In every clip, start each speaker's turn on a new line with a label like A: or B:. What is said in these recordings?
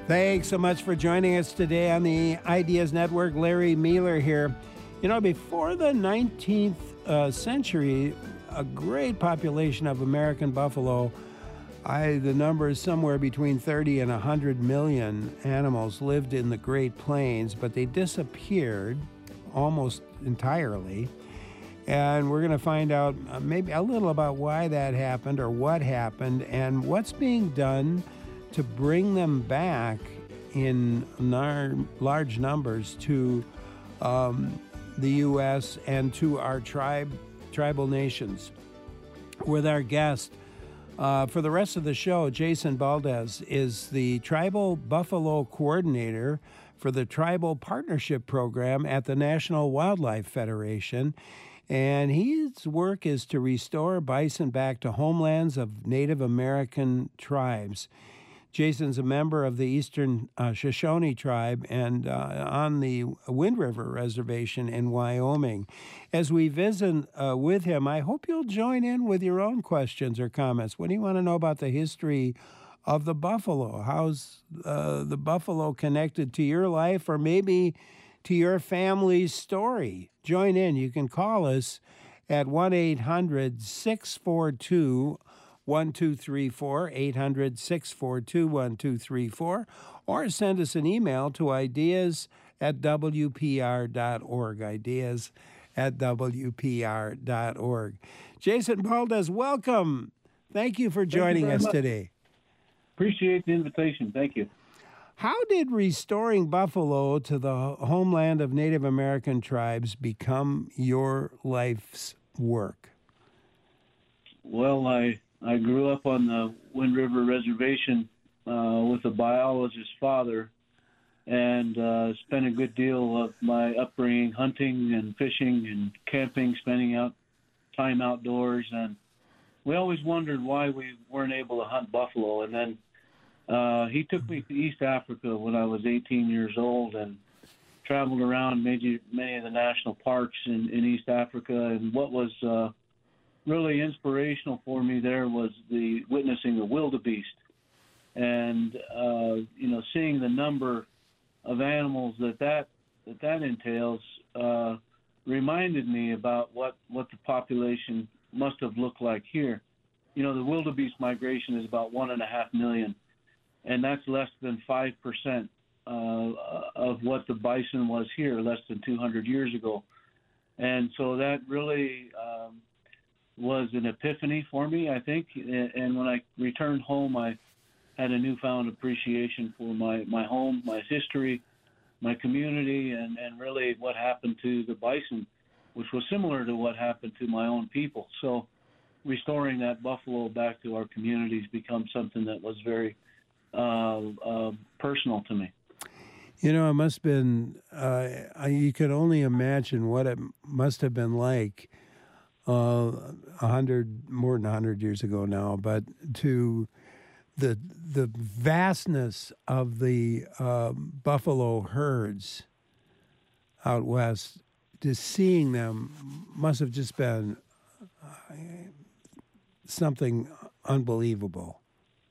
A: Thanks so much for joining us today on the Ideas Network. Larry Mueller here. You know, before the 19th century, a great population of American buffalo, the number is somewhere between 30 and 100 million animals lived in the Great Plains, but they disappeared almost entirely. And we're going to find out maybe a little about why that happened or what happened and what's being done to bring them back in large numbers to the U.S. and to our tribal nations. With our guest for the rest of the show, Jason Baldes is the Tribal Buffalo Coordinator for the Tribal Partnership Program at the National Wildlife Federation. And his work is to restore bison back to homelands of Native American tribes. Jason's a member of the Eastern Shoshone tribe and on the Wind River Reservation in Wyoming. As we visit with him, I hope you'll join in with your own questions or comments. What do you want to know about the history of the buffalo? How's the buffalo connected to your life or maybe to your family's story? Join in. You can call us at 1-800-642-1234, 800-642-1234, or send us an email to ideas@wpr.org, ideas@wpr.org. Jason Baldes, welcome. Thank you for joining us today.
B: Appreciate the invitation. Thank you.
A: How did restoring buffalo to the homeland of Native American tribes become your life's work?
B: Well, I grew up on the Wind River Reservation with a biologist's father and spent a good deal of my upbringing hunting and fishing and camping, spending time outdoors. And we always wondered why we weren't able to hunt buffalo. And then he took me to East Africa when I was 18 years old and traveled around many of the national parks in East Africa. And what was really inspirational for me there was witnessing the wildebeest and seeing the number of animals that entails reminded me about what the population must have looked like here. You know, the wildebeest migration is about 1.5 million. And that's less than 5% of what the bison was here less than 200 years ago. And so that really was an epiphany for me, I think. And when I returned home, I had a newfound appreciation for my home, my history, my community, and really what happened to the bison, which was similar to what happened to my own people. So restoring that buffalo back to our communities becomes something that was very personal to me.
A: You know, it must have been, you could only imagine what it must have been like more than 100 years ago now, but to the vastness of the buffalo herds out west, just seeing them must have just been something unbelievable.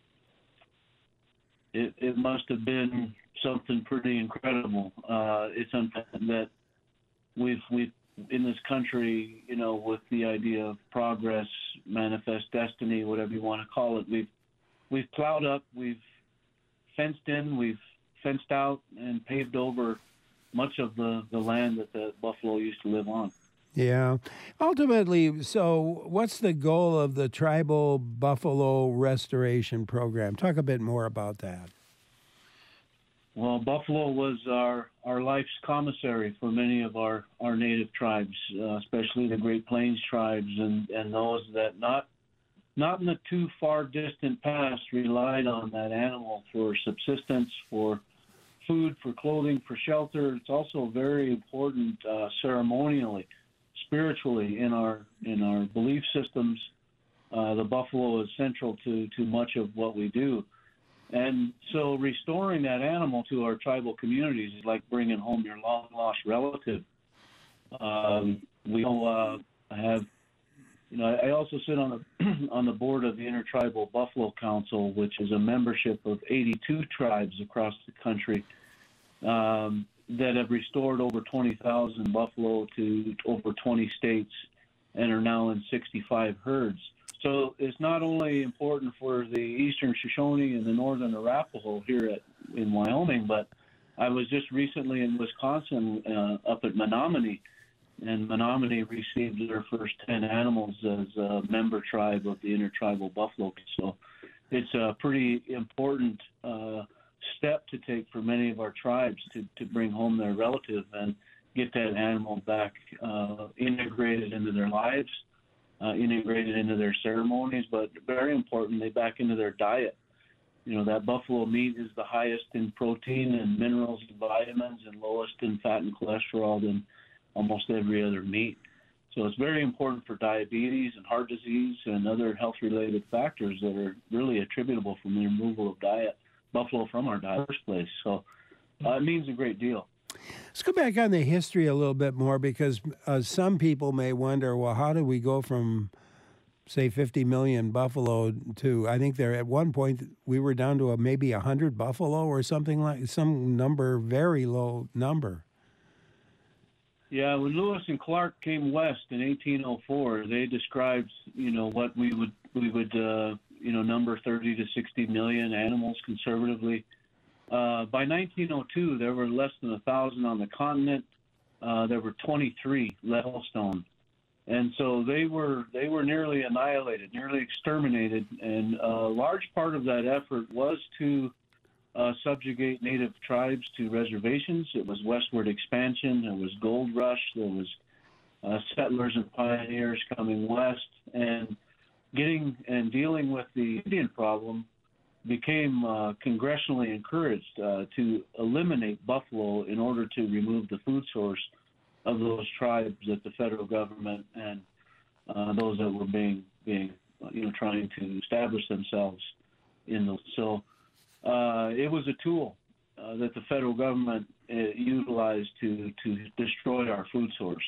B: It must have been something pretty incredible. It's something that we've in this country, you know, with the idea of progress, manifest destiny, whatever you want to call it, we've plowed up, we've fenced in, we've fenced out, and paved over much of the land that the buffalo used to live on.
A: Yeah. Ultimately, so what's the goal of the Tribal Buffalo Restoration Program? Talk a bit more about that.
B: Well, buffalo was our life's commissary for many of our native tribes, especially the Great Plains tribes and those that not in the too far distant past relied on that animal for subsistence, for food, for clothing, for shelter. It's also very important ceremonially, spiritually in our belief systems. The buffalo is central to much of what we do. And so restoring that animal to our tribal communities is like bringing home your long-lost relative. We all have I also sit on the on the board of the Intertribal Buffalo Council, which is a membership of 82 tribes across the country that have restored over 20,000 buffalo to over 20 states and are now in 65 herds. So it's not only important for the Eastern Shoshone and the Northern Arapaho here in Wyoming, but I was just recently in Wisconsin up at Menominee, and Menominee received their first 10 animals as a member tribe of the Intertribal Buffalo. So it's a pretty important step to take for many of our tribes to bring home their relative and get that animal back integrated into their lives, integrated into their ceremonies, but very importantly, back into their diet. That buffalo meat is the highest in protein and minerals and vitamins and lowest in fat and cholesterol than almost every other meat. So it's very important for diabetes and heart disease and other health-related factors that are really attributable from the removal of buffalo from our diet in the first place. So it means a great deal.
A: Let's go back on the history a little bit more, because some people may wonder, well, how did we go from, say, 50 million buffalo to, I think there at one point we were down to maybe 100 buffalo or something, like some number, very low number.
B: Yeah, when Lewis and Clark came west in 1804, they described, what we would number 30 to 60 million animals conservatively. By 1902, there were less than 1,000 on the continent. There were 23 left in Yellowstone, and so they were nearly annihilated, nearly exterminated. And a large part of that effort was to subjugate native tribes to reservations. It was westward expansion. There was gold rush. There was settlers and pioneers coming west, and dealing with the Indian problem became congressionally encouraged to eliminate buffalo in order to remove the food source of those tribes that the federal government and those that were being trying to establish themselves in those. So it was a tool that the federal government utilized to destroy our food source.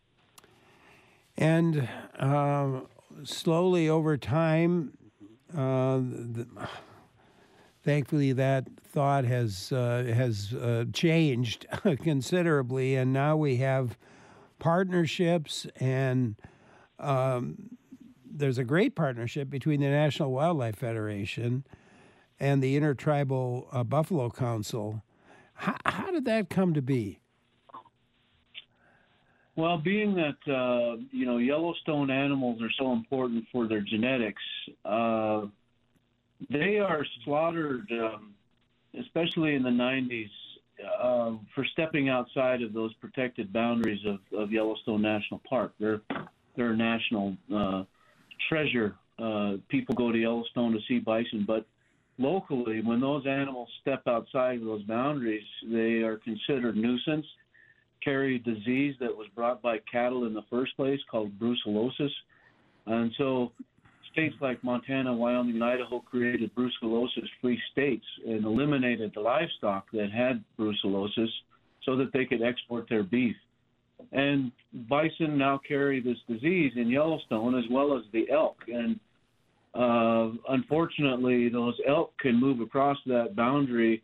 A: And slowly over time, thankfully, that thought has changed considerably, and now we have partnerships, and there's a great partnership between the National Wildlife Federation and the Intertribal Buffalo Council. How did that come to be?
B: Well, being that Yellowstone animals are so important for their genetics, they are slaughtered, especially in the 90s, for stepping outside of those protected boundaries of Yellowstone National Park. They're a national treasure. People go to Yellowstone to see bison, but locally, when those animals step outside of those boundaries, they are considered nuisance, carry a disease that was brought by cattle in the first place called brucellosis. And so states like Montana, Wyoming, and Idaho created brucellosis-free states and eliminated the livestock that had brucellosis so that they could export their beef. And bison now carry this disease in Yellowstone as well as the elk. And unfortunately, those elk can move across that boundary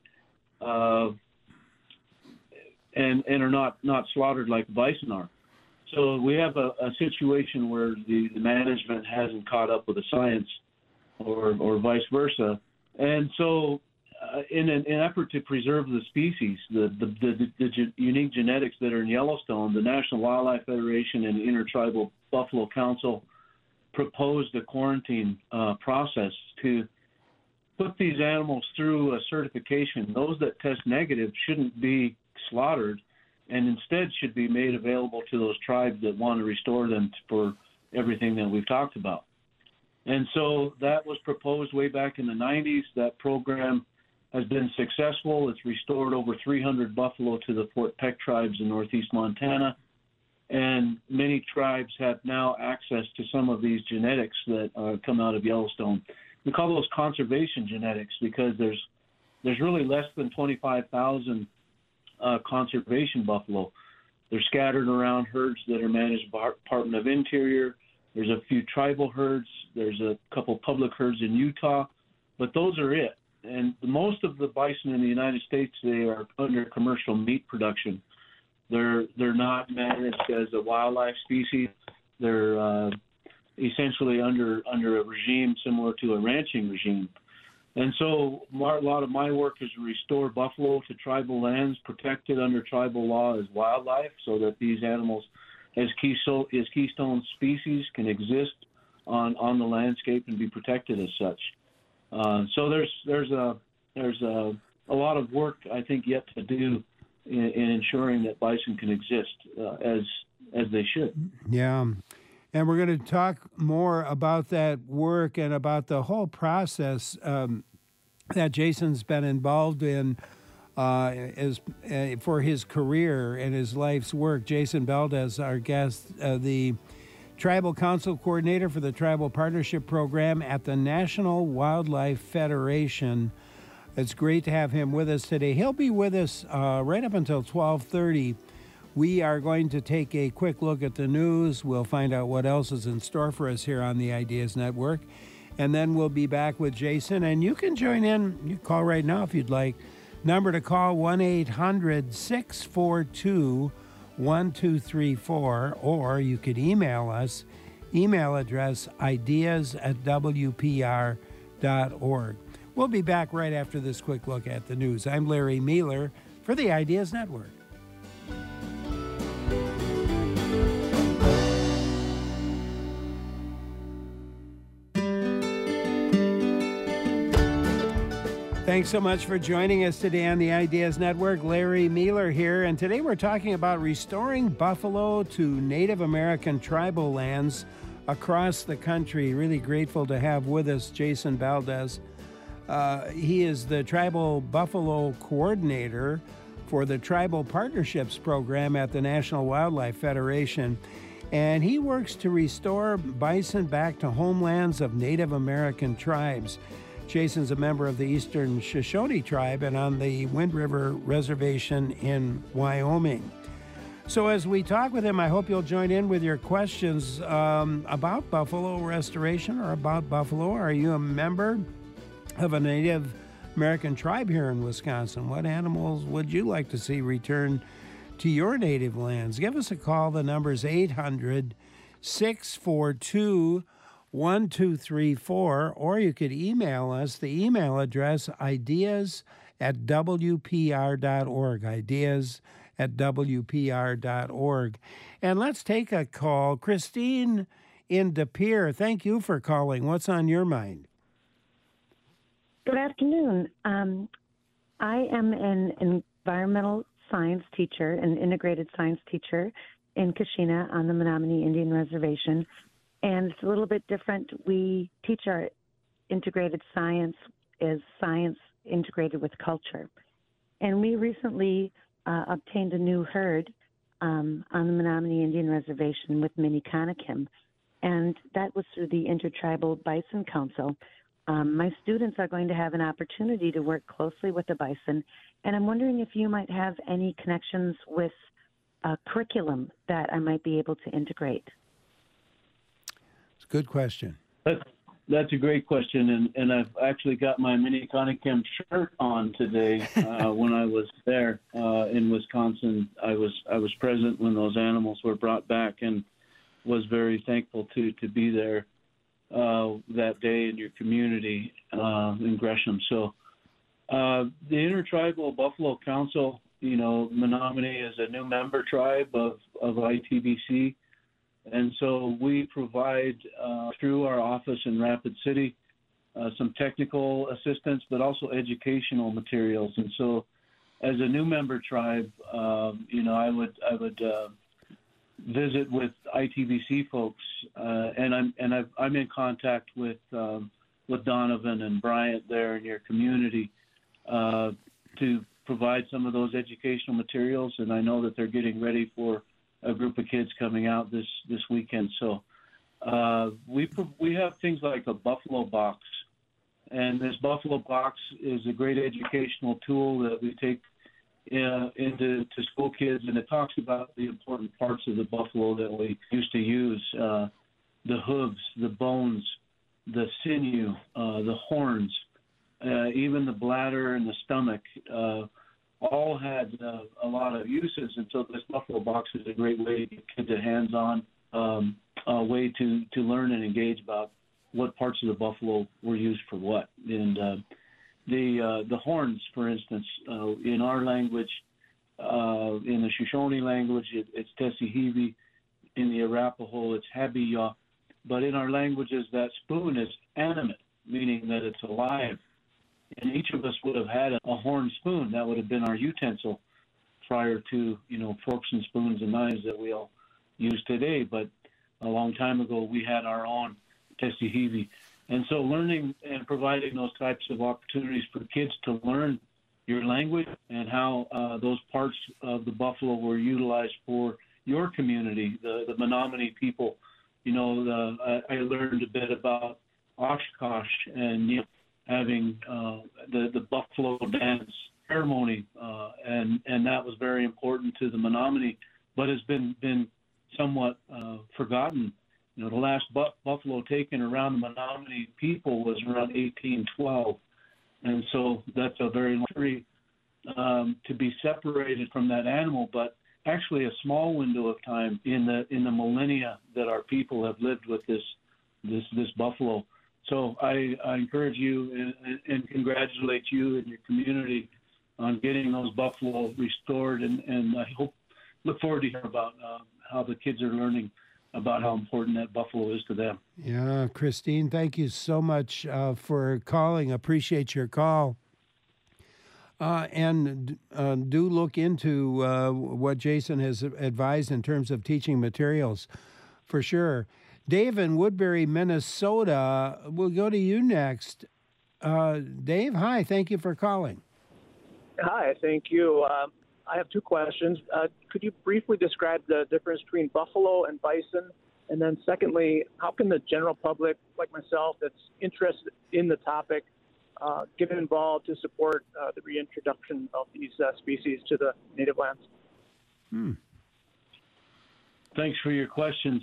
B: and are not slaughtered like bison are. So we have a situation where the management hasn't caught up with the science, or vice versa. And so in an effort to preserve the species, the unique genetics that are in Yellowstone, the National Wildlife Federation and the Intertribal Buffalo Council proposed a quarantine process to put these animals through a certification. Those that test negative shouldn't be slaughtered, and instead should be made available to those tribes that want to restore them for everything that we've talked about. And so that was proposed way back in the 90s. That program has been successful. It's restored over 300 buffalo to the Fort Peck tribes in northeast Montana, and many tribes have now access to some of these genetics that come out of Yellowstone. We call those conservation genetics because there's really less than 25,000 conservation buffalo. They're scattered around herds that are managed by Department of Interior There's a few tribal herds. There's a couple public herds in Utah, but those are it. And most of the bison in the United States today are under commercial meat production. They're not managed as a wildlife species. They're essentially under a regime similar to a ranching regime. And so a lot of my work is to restore buffalo to tribal lands protected under tribal law as wildlife, so that these animals as keystone species can exist on the landscape and be protected as such. So there's a lot of work, I think, yet to do in ensuring that bison can exist as they should.
A: Yeah. And we're going to talk more about that work and about the whole process that Jason's been involved in for his career and his life's work. Jason Valdez, our guest, the Tribal Council Coordinator for the Tribal Partnership Program at the National Wildlife Federation. It's great to have him with us today. He'll be with us right up until 12:30. We are going to take a quick look at the news. We'll find out what else is in store for us here on the Ideas Network. And then we'll be back with Jason. And you can join in. You can call right now if you'd like. Number to call, 1-800-642-1234. Or you could email us. Email address, ideas@wpr.org. We'll be back right after this quick look at the news. I'm Larry Mueller for the Ideas Network. Thanks so much for joining us today on the Ideas Network. Larry Mueller here, and today we're talking about restoring buffalo to Native American tribal lands across the country. Really grateful to have with us Jason Valdez. He is the Tribal Buffalo Coordinator for the Tribal Partnerships Program at the National Wildlife Federation, and he works to restore bison back to homelands of Native American tribes. Jason's a member of the Eastern Shoshone Tribe and on the Wind River Reservation in Wyoming. So as we talk with him, I hope you'll join in with your questions about buffalo restoration or about buffalo. Are you a member of a Native American tribe here in Wisconsin? What animals would you like to see return to your native lands? Give us a call. The number is 800-642-1234, or you could email us. The email address, ideas@wpr.org, ideas@wpr.org. And let's take a call. Christine in De Pere, thank you for calling. What's on your mind?
C: Good afternoon. I am an environmental science teacher, an integrated science teacher in Kashina on the Menominee Indian Reservation. And it's a little bit different. We teach our integrated science as science integrated with culture. And we recently obtained a new herd on the Menominee Indian Reservation with Minneconnekim. And that was through the Intertribal Bison Council. My students are going to have an opportunity to work closely with the bison. And I'm wondering if you might have any connections with a curriculum that I might be able to integrate.
A: Good question.
B: That's a great question, and I've actually got my Minneconnekim shirt on today. When I was there in Wisconsin, I was present when those animals were brought back, and was very thankful to be there that day in your community in Gresham. So the Intertribal Buffalo Council, Menominee is a new member tribe of ITBC. And so we provide, through our office in Rapid City, some technical assistance, but also educational materials. And so as a new member tribe, I would visit with ITBC folks, and I'm in contact with Donovan and Bryant there in your community to provide some of those educational materials. And I know that they're getting ready for a group of kids coming out this weekend. So we have things like a Buffalo Box, and this Buffalo Box is a great educational tool that we take into school kids, and it talks about the important parts of the buffalo that we used to use. the hooves, the bones, the sinew, the horns, even the bladder and the stomach, all had a lot of uses. And so this buffalo box is a great way to get kids a hands-on way to learn and engage about what parts of the buffalo were used for what. And the horns, for instance, in our language, in the Shoshone language, it's Tesihivi. In the Arapaho, it's Habiya. But in our languages, that spoon is animate, meaning that it's alive. And each of us would have had a horn spoon. That would have been our utensil prior to, forks and spoons and knives that we all use today. But a long time ago, we had our own Tesihivi. And so learning and providing those types of opportunities for kids to learn your language and how those parts of the buffalo were utilized for your community, the Menominee people. I learned a bit about Oshkosh and having the buffalo dance ceremony, and that was very important to the Menominee, but has been somewhat forgotten. The last buffalo taken around the Menominee people was around 1812, and so that's a very long history to be separated from that animal, but actually a small window of time in the millennia that our people have lived with this buffalo. So I encourage you and congratulate you and your community on getting those buffalo restored, and I look forward to hearing about how the kids are learning about how important that buffalo is to them.
A: Yeah, Christine, thank you so much for calling. Appreciate your call. And do look into what Jason has advised in terms of teaching materials, for sure. Dave in Woodbury, Minnesota, we'll go to you next. Dave, hi, thank you for calling.
D: Hi, thank you. I have two questions. Could you briefly describe the difference between buffalo and bison? And then secondly, how can the general public, like myself, that's interested in the topic, get involved to support the reintroduction of these species to the native lands?
B: Thanks for your questions.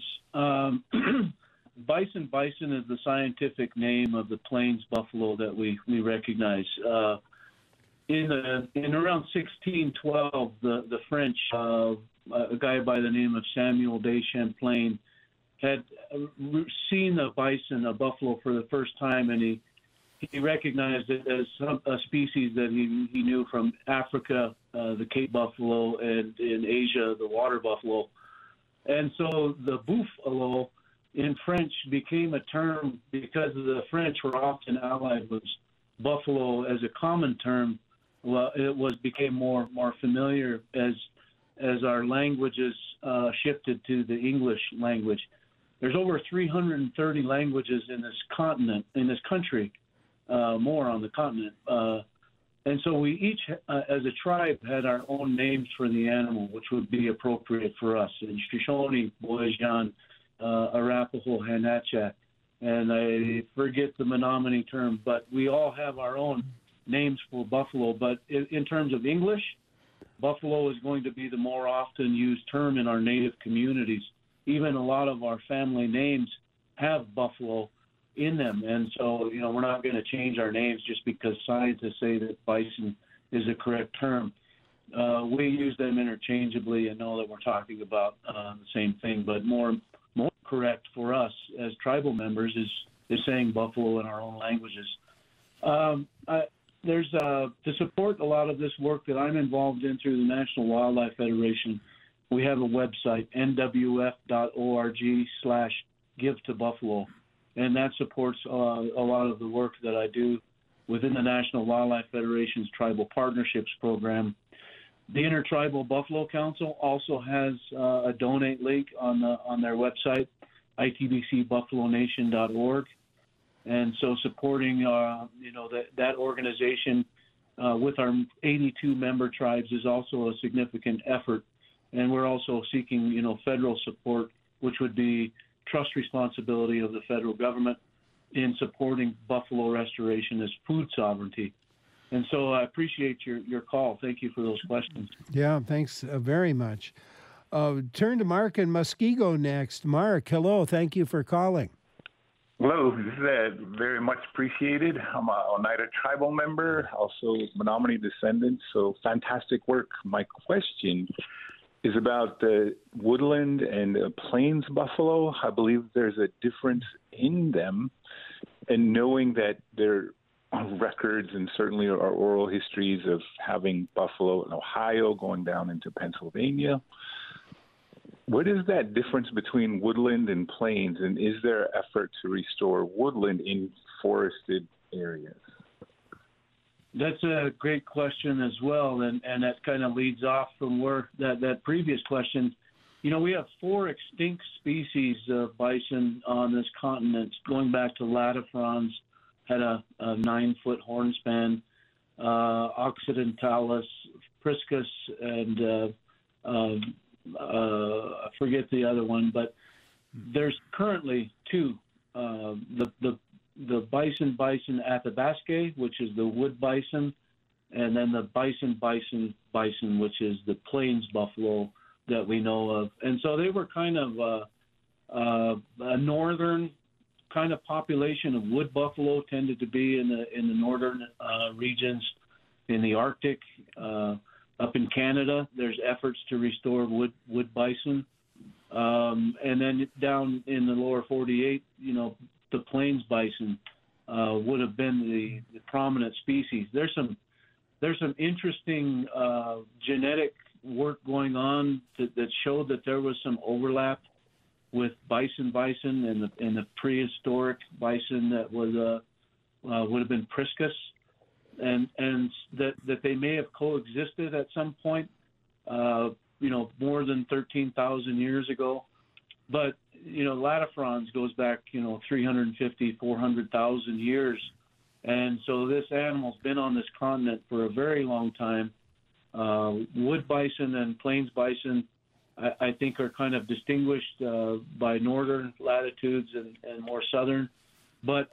B: Bison is the scientific name of the plains buffalo that we recognize. In around 1612, the French, a guy by the name of Samuel de Champlain, had seen a bison, a buffalo, for the first time, and he recognized it as a species that he knew from Africa, the Cape buffalo, and in Asia, the water buffalo. And so the buffalo in French became a term because the French were often allied with buffalo as a common term. Well, it became more familiar as our languages shifted to the English language. There's over 330 languages in this country, more on the continent. And so we each, as a tribe, had our own names for the animal, which would be appropriate for us. In Shoshone, Boyajan, Arapaho, Hanatchak, and I forget the Menominee term, but we all have our own names for buffalo. But in terms of English, buffalo is going to be the more often used term in our native communities. Even a lot of our family names have buffalo in them. And so, we're not going to change our names just because scientists say that bison is a correct term. We use them interchangeably and know that we're talking about the same thing, but more correct for us as tribal members is saying buffalo in our own languages. There's to support a lot of this work that I'm involved in through the National Wildlife Federation. We have a website, nwf.org/give-to-buffalo. And that supports a lot of the work that I do within the National Wildlife Federation's Tribal Partnerships Program. The Intertribal Buffalo Council also has a donate link on their website, itbcbuffalonation.org. And so supporting that organization with our 82 member tribes is also a significant effort. And we're also seeking federal support, which would be trust responsibility of the federal government in supporting buffalo restoration as food sovereignty. And so I appreciate your call. Thank you for those questions.
A: Yeah, thanks very much. Turn to Mark in Muskego next. Mark, hello. Thank you for calling.
E: Hello, this is very much appreciated. I'm a Oneida tribal member, also Menominee descendant, so fantastic work. My question is about the woodland and plains buffalo. I believe there's a difference in them, and knowing that there are records and certainly are oral histories of having buffalo in Ohio going down into Pennsylvania. What is that difference between woodland and plains, and is there effort to restore woodland in forested areas?
B: That's a great question as well, and that kind of leads off from where that previous question. You know, we have 4 extinct species of bison on this continent, going back to Latifrons, had a 9-foot horn span, Occidentalis, Priscus, and I forget the other one, but there's currently 2. The bison athabascae, which is the wood bison, and then the bison, which is the plains buffalo that we know of. And so they were kind of a northern kind of population of wood buffalo, tended to be in the northern regions, in the Arctic. Up in Canada, there's efforts to restore wood bison. And then down in the lower 48, you know, the plains bison would have been the prominent species. There's some interesting genetic work going on that showed that there was some overlap with bison and the prehistoric bison that was would have been Priscus. And that they may have coexisted at some point, you know, more than 13,000 years ago. But, you know, Latifrons goes back, you know, 350, 400,000 years. And so this animal's been on this continent for a very long time. Wood bison and plains bison, I think, are kind of distinguished by northern latitudes and more southern. But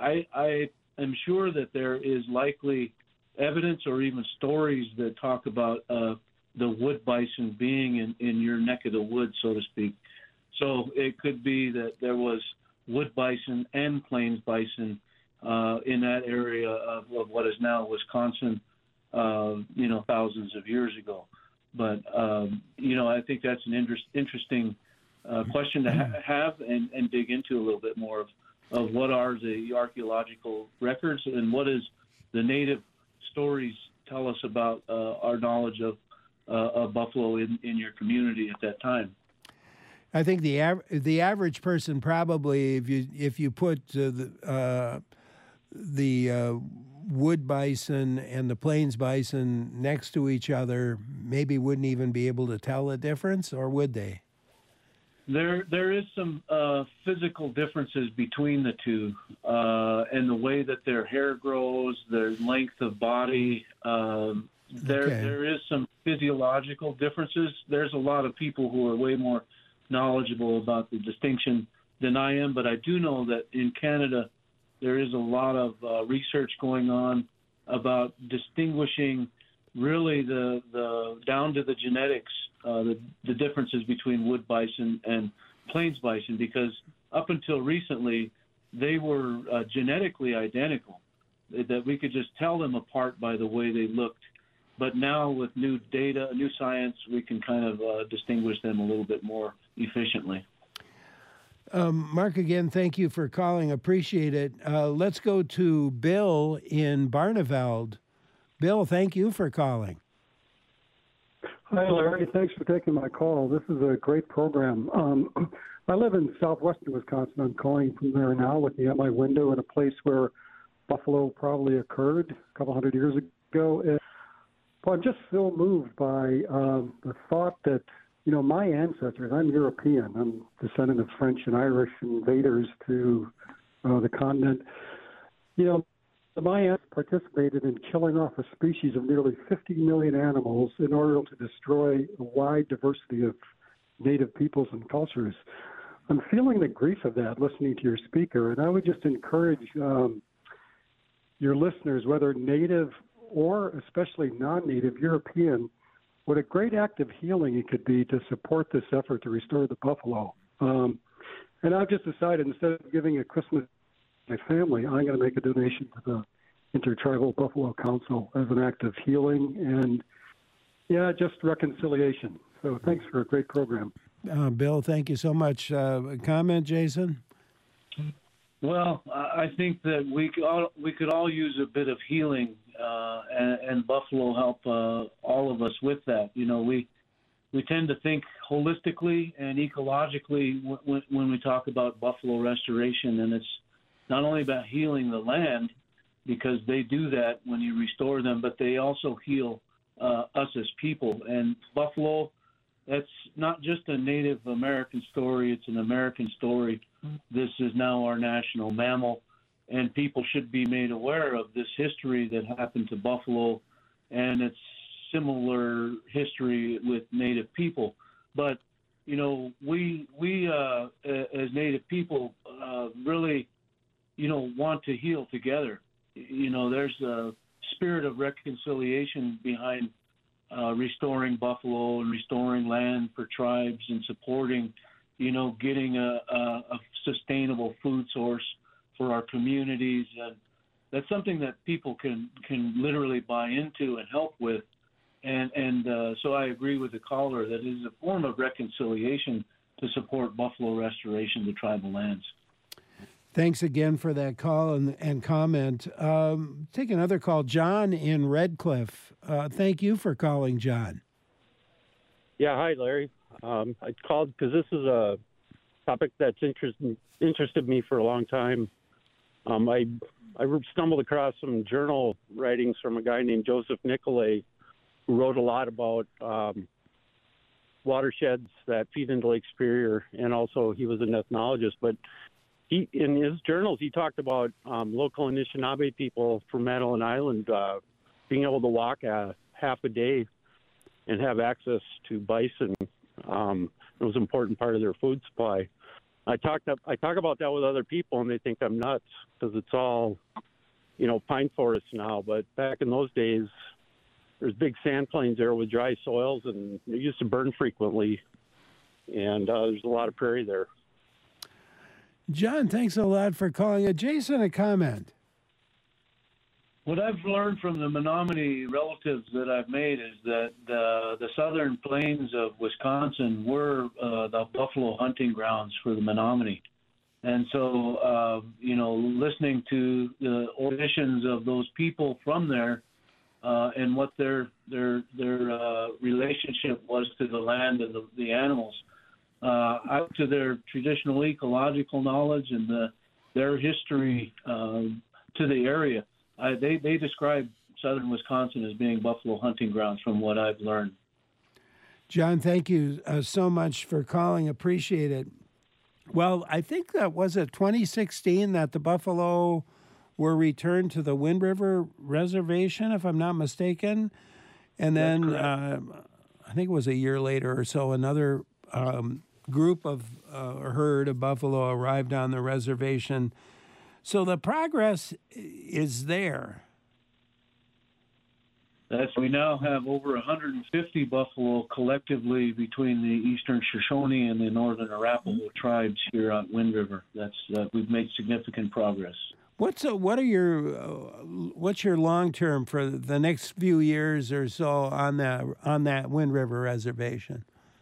B: I'm sure that there is likely evidence or even stories that talk about the wood bison being in your neck of the woods, so to speak. So it could be that there was wood bison and plains bison in that area of what is now Wisconsin, you know, thousands of years ago. But, you know, I think that's an interesting question to have and dig into a little bit more of what are the archaeological records and what is the native stories tell us about our knowledge of buffalo in your community at that time.
A: I think the average person probably, if you put the wood bison and the plains bison next to each other, maybe wouldn't even be able to tell the difference, or would they?
B: There is some physical differences between the two, and the way that their hair grows, their length of body. There is some physiological differences. There's a lot of people who are way more knowledgeable about the distinction than I am, but I do know that in Canada there is a lot of research going on about distinguishing really the down to the genetics, the differences between wood bison and plains bison, because up until recently they were genetically identical, that we could just tell them apart by the way they looked. But now with new data, new science, we can kind of distinguish them a little bit more efficiently.
A: Mark, again, thank you for calling. Appreciate it. Let's go to Bill in Barneveld. Bill, thank you for calling.
F: Hi, Larry. Thanks for taking my call. This is a great program. I live in southwestern Wisconsin. I'm calling from there now, looking at my window in a place where buffalo probably occurred a couple hundred years ago. And I'm just so moved by the thought that, you know, my ancestors, I'm European. I'm descendant of French and Irish invaders to the continent. You know, the Mayans participated in killing off a species of nearly 50 million animals in order to destroy a wide diversity of native peoples and cultures. I'm feeling the grief of that listening to your speaker, and I would just encourage your listeners, whether native or especially non-native European, what a great act of healing it could be to support this effort to restore the buffalo. And I've just decided, instead of giving a Christmas to my family, I'm going to make a donation to the Intertribal Buffalo Council as an act of healing and, just reconciliation. So thanks for a great program.
A: Bill, thank you so much. Comment, Jason?
B: Well, I think that we could all use a bit of healing, and buffalo help all of us with that. We tend to think holistically and ecologically when we talk about buffalo restoration, and it's not only about healing the land, because they do that when you restore them, but they also heal us as people. And buffalo, that's not just a Native American story, it's an American story. This is now our national mammal, and people should be made aware of this history that happened to buffalo and its similar history with Native people. But, we as Native people really, want to heal together. There's a spirit of reconciliation behind restoring buffalo and restoring land for tribes and supporting, getting a sustainable food source for our communities. And that's something that people can literally buy into and help with. And so I agree with the caller that it is a form of reconciliation to support buffalo restoration to tribal lands.
A: Thanks again for that call and comment. Take another call. John in Red Cliff. Thank you for calling, John.
G: Yeah, hi, Larry. I called because this is a topic that's interested me for a long time. I stumbled across some journal writings from a guy named Joseph Nicolay, who wrote a lot about watersheds that feed into Lake Superior, and also he was an ethnologist. But in his journals, he talked about local Anishinaabe people from Madeline Island being able to walk half a day and have access to bison. It was an important part of their food supply. I talk about that with other people, and they think I'm nuts because it's all, pine forests now. But back in those days, there's big sand plains there with dry soils, and they used to burn frequently. And there's a lot of prairie there.
A: John, thanks a lot for calling. Jason, a comment.
B: What I've learned from the Menominee relatives that I've made is that the southern plains of Wisconsin were the buffalo hunting grounds for the Menominee. And so, listening to the traditions of those people from there and what their relationship was to the land and the animals, out to their traditional ecological knowledge and their history to the area. They describe southern Wisconsin as being buffalo hunting grounds from what I've learned.
A: John, thank you so much for calling. Appreciate it. Well, I think that was it 2016 that the buffalo were returned to the Wind River Reservation, if I'm not mistaken. And then I think it was a year later or so, another group of herd of buffalo arrived on the reservation. So the progress is there.
B: We now have over 150 buffalo collectively between the Eastern Shoshone and the Northern Arapaho tribes here on Wind River. We've made significant progress.
A: What's your long term for the next few years or so on that Wind River Reservation?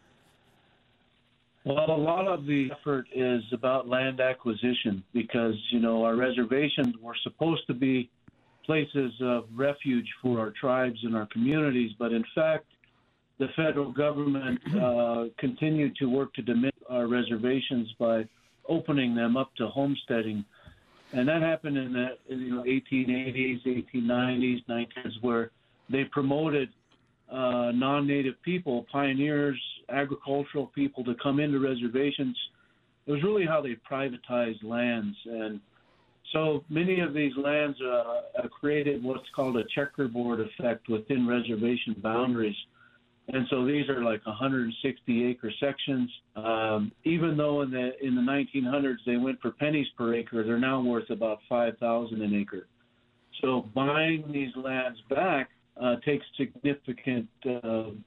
B: Well, a lot of the effort is about land acquisition because, our reservations were supposed to be places of refuge for our tribes and our communities. But in fact, the federal government continued to work to diminish our reservations by opening them up to homesteading. And that happened in the 1880s, 1890s, 1900s, where they promoted non-native people, pioneers, agricultural people to come into reservations. It was really how they privatized lands. And so many of these lands created what's called a checkerboard effect within reservation boundaries. And so these are like 160-acre sections. Even though in the 1900s they went for pennies per acre, they're now worth about $5,000 an acre. So buying these lands back takes significant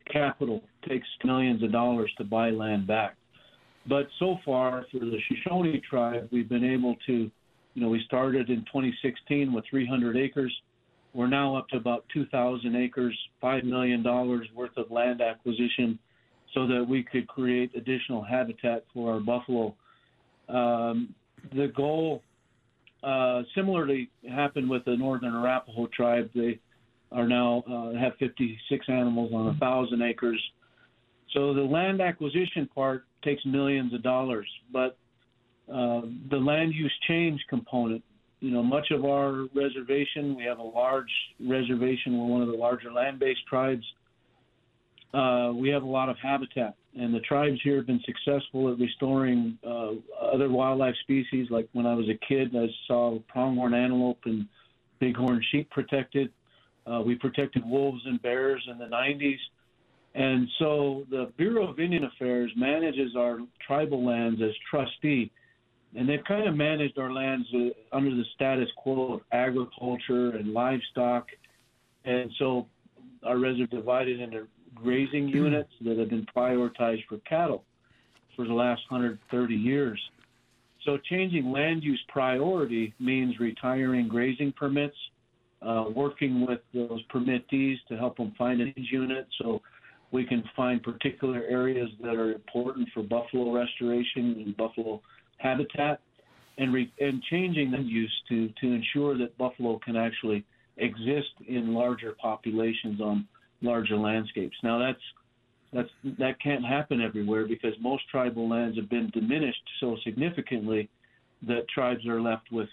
B: capital. It takes millions of dollars to buy land back. But so far, for the Shoshone tribe, we've been able to, we started in 2016 with 300 acres. We're now up to about 2,000 acres, $5 million worth of land acquisition so that we could create additional habitat for our buffalo. The goal similarly happened with the Northern Arapaho tribe. They are now have 56 animals on 1,000 acres. So the land acquisition part takes millions of dollars, but the land use change component, much of our reservation, we have a large reservation. We're one of the larger land-based tribes. We have a lot of habitat, and the tribes here have been successful at restoring other wildlife species. Like when I was a kid, I saw pronghorn antelope and bighorn sheep protected. We protected wolves and bears in the 90s. And so the Bureau of Indian Affairs manages our tribal lands as trustee, and they've kind of managed our lands under the status quo of agriculture and livestock. And so our reserve divided into grazing units that have been prioritized for cattle for the last 130 years. So changing land use priority means retiring grazing permits, working with those permittees to help them find a unit so we can find particular areas that are important for buffalo restoration and buffalo habitat, and changing the use to ensure that buffalo can actually exist in larger populations on larger landscapes. Now that can't happen everywhere because most tribal lands have been diminished so significantly that tribes are left with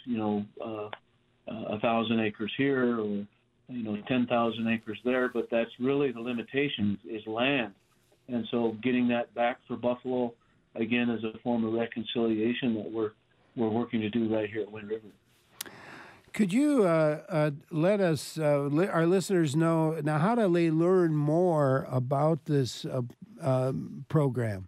B: 1,000 acres here or 10,000 acres there, but that's really the limitation is land. And so getting that back for buffalo, again, is a form of reconciliation that we're working to do right here at Wind River.
A: Could you let us, our listeners know, now how do they learn more about this program?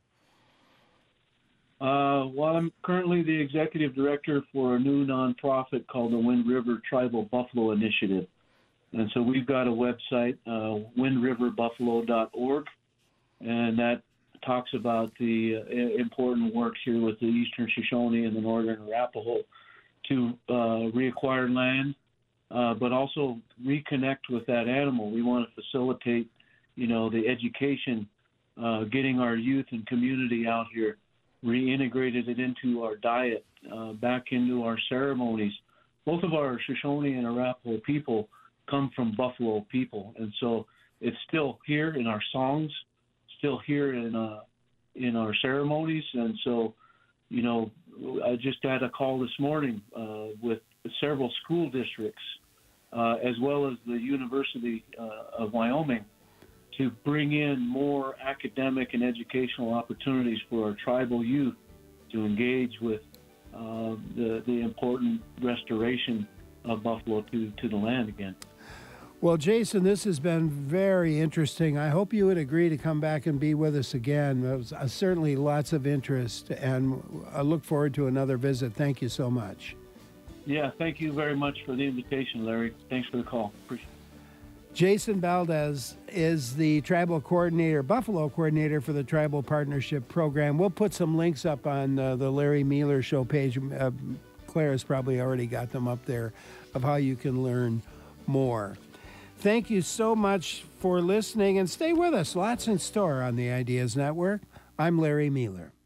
B: Well, I'm currently the executive director for a new nonprofit called the Wind River Tribal Buffalo Initiative. And so we've got a website, windriverbuffalo.org, and that talks about the important work here with the Eastern Shoshone and the Northern Arapaho to reacquire land, but also reconnect with that animal. We want to facilitate, the education, getting our youth and community out here, reintegrated it into our diet, back into our ceremonies. Both of our Shoshone and Arapaho people come from buffalo people, and so it's still here in our songs, still here in our ceremonies. And so, I just had a call this morning with several school districts, as well as the University of Wyoming, to bring in more academic and educational opportunities for our tribal youth to engage with the important restoration of buffalo to the land again.
A: Well, Jason, this has been very interesting. I hope you would agree to come back and be with us again. There was certainly lots of interest, and I look forward to another visit. Thank you so much.
B: Yeah, thank you very much for the invitation, Larry. Thanks for the call. Appreciate it.
A: Jason Valdez is the tribal coordinator, Buffalo coordinator for the Tribal Partnership Program. We'll put some links up on the Larry Mealer Show page. Claire has probably already got them up there of how you can learn more. Thank you so much for listening, and stay with us. Lots in store on the Ideas Network. I'm Larry Mealer.